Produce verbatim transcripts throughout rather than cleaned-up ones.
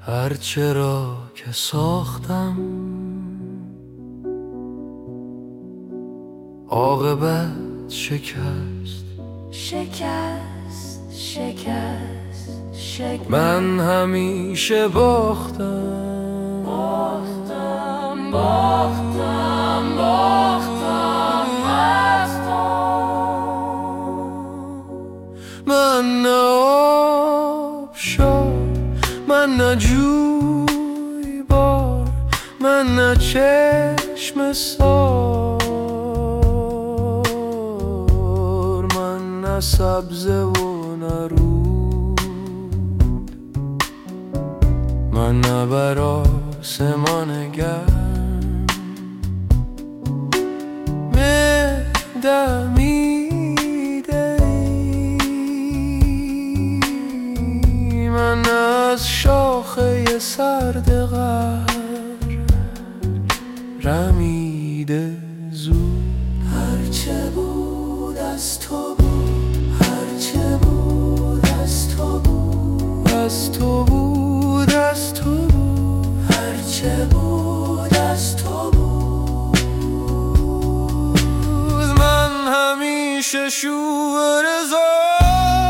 هرچه را که ساختم عاقبت شکست شکست شکست شکست من همیشه باختم باختم باختم باختم باختم من نه آبشار، من نه جویبار، من نه چشم سار، من نه سبزه و نه رود، من نه بر آسمان گرم دمیده ای، من از شاخه سرد قهر رمیده زود. هرچه بود از تو بود، هرچه بود از تو بود، از تو بود از تو بود، هرچه بود از تو بود. من همیشه شور زار،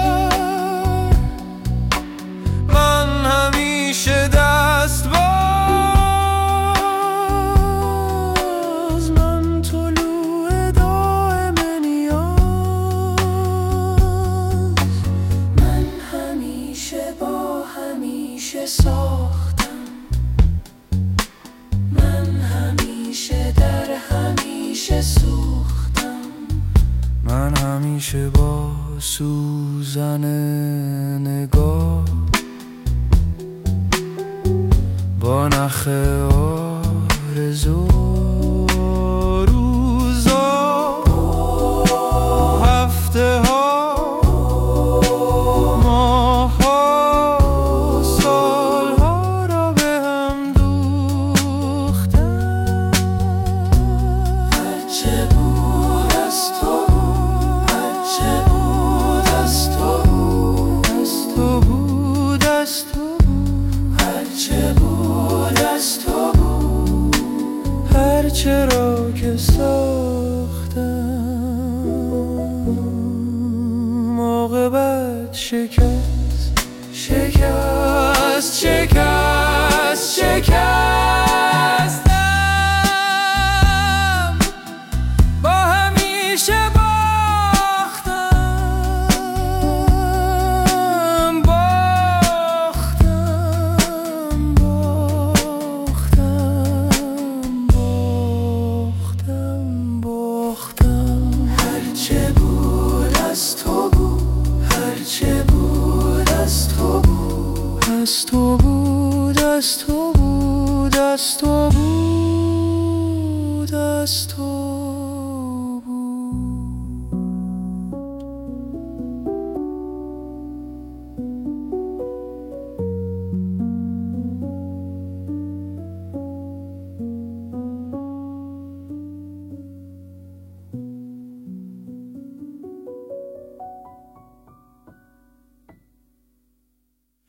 من همیشه دست باز، من طلوع دائم نیاز، من همیشه با همیشه ساختم، من همیشه در همیشه سوختم، من همیشه با سوزن نگاه، با نخ آرزو روزا هفته ها ماه ها سال ها را به هم دوختم. هرچه بود از تو بود، هرچه بود از تو بود، از تو بود از تو بود، هرچه بود از تو بود. هرچه را که ساختم عاقبت شکست شکست شکست شکستم، با همیشه باختم باختم باختم باختم باختم. هرچه بود از تو بود، هرچه بود از تو بود، از تو بود از تو بود از تو بود از تو